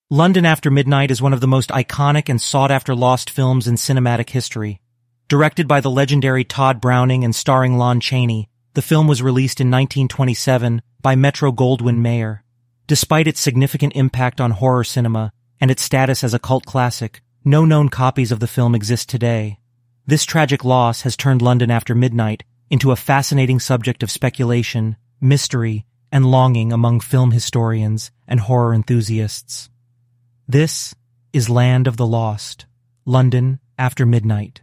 London After Midnight is one of the most iconic and sought-after lost films in cinematic history. Directed by the legendary Todd Browning and starring Lon Chaney, the film was released in 1927 by Metro-Goldwyn-Mayer. Despite its significant impact on horror cinema and its status as a cult classic, no known copies of the film exist today. This tragic loss has turned London After Midnight into a fascinating subject of speculation, mystery, and longing among film historians and horror enthusiasts. This is Land of the Lost, London After Midnight.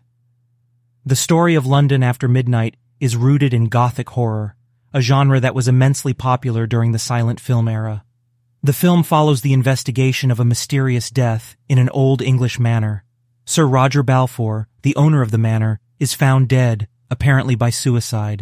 The story of London After Midnight is rooted in Gothic horror, a genre that was immensely popular during the silent film era. The film follows the investigation of a mysterious death in an old English manor. Sir Roger Balfour, the owner of the manor, is found dead, apparently by suicide.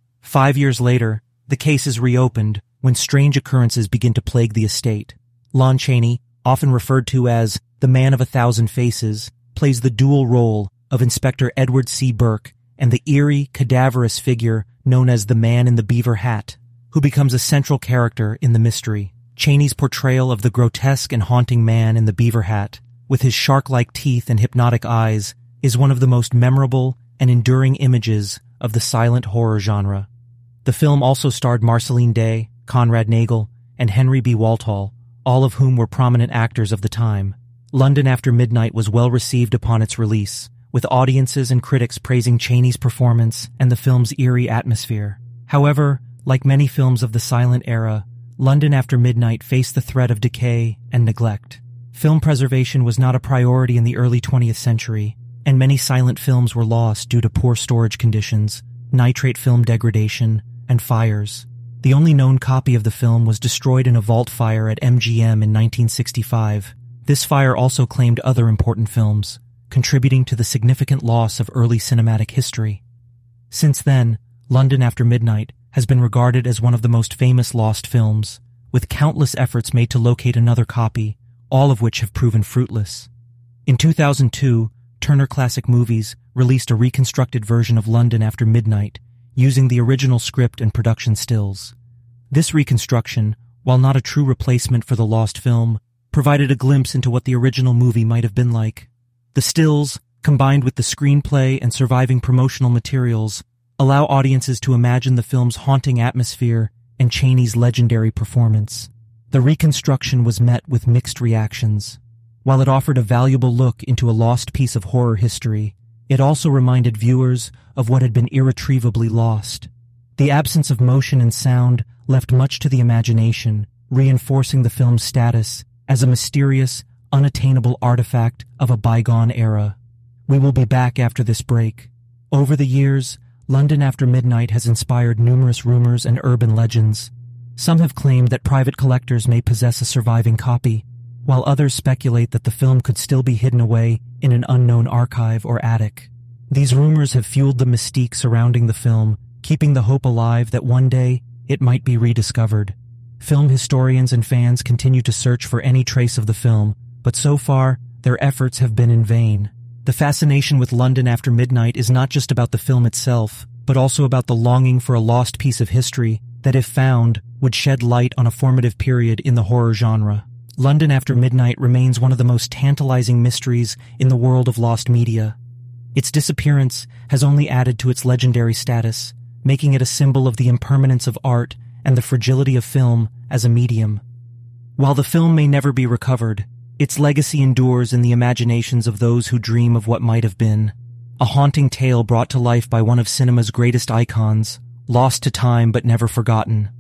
5 years later, the case is reopened when strange occurrences begin to plague the estate. Lon Chaney, often referred to as the Man of 1,000 Faces, plays the dual role of Inspector Edward C. Burke and the eerie, cadaverous figure known as the Man in the Beaver Hat, who becomes a central character in the mystery. Chaney's portrayal of the grotesque and haunting man in the beaver hat, with his shark-like teeth and hypnotic eyes, is one of the most memorable and enduring images of the silent horror genre. The film also starred Marceline Day, Conrad Nagel, and Henry B. Walthall, all of whom were prominent actors of the time. London After Midnight was well received upon its release, with audiences and critics praising Chaney's performance and the film's eerie atmosphere. However, like many films of the silent era, London After Midnight faced the threat of decay and neglect. Film preservation was not a priority in the early 20th century, and many silent films were lost due to poor storage conditions, nitrate film degradation, and fires. The only known copy of the film was destroyed in a vault fire at MGM in 1965. This fire also claimed other important films, contributing to the significant loss of early cinematic history. Since then, London After Midnight has been regarded as one of the most famous lost films, with countless efforts made to locate another copy, all of which have proven fruitless. In 2002, Turner Classic Movies released a reconstructed version of London After Midnight, using the original script and production stills. This reconstruction, while not a true replacement for the lost film, provided a glimpse into what the original movie might have been like. The stills, combined with the screenplay and surviving promotional materials, allow audiences to imagine the film's haunting atmosphere and Chaney's legendary performance. The reconstruction was met with mixed reactions. While it offered a valuable look into a lost piece of horror history, it also reminded viewers of what had been irretrievably lost. The absence of motion and sound left much to the imagination, reinforcing the film's status as a mysterious, unattainable artifact of a bygone era. We will be back after this break. Over the years, London After Midnight has inspired numerous rumors and urban legends. Some have claimed that private collectors may possess a surviving copy, while others speculate that the film could still be hidden away in an unknown archive or attic. These rumors have fueled the mystique surrounding the film, keeping the hope alive that one day it might be rediscovered. Film historians and fans continue to search for any trace of the film, but so far, their efforts have been in vain. The fascination with London After Midnight is not just about the film itself, but also about the longing for a lost piece of history that, if found, would shed light on a formative period in the horror genre. London After Midnight remains one of the most tantalizing mysteries in the world of lost media. Its disappearance has only added to its legendary status, making it a symbol of the impermanence of art and the fragility of film as a medium. While the film may never be recovered, its legacy endures in the imaginations of those who dream of what might have been. A haunting tale brought to life by one of cinema's greatest icons, lost to time but never forgotten.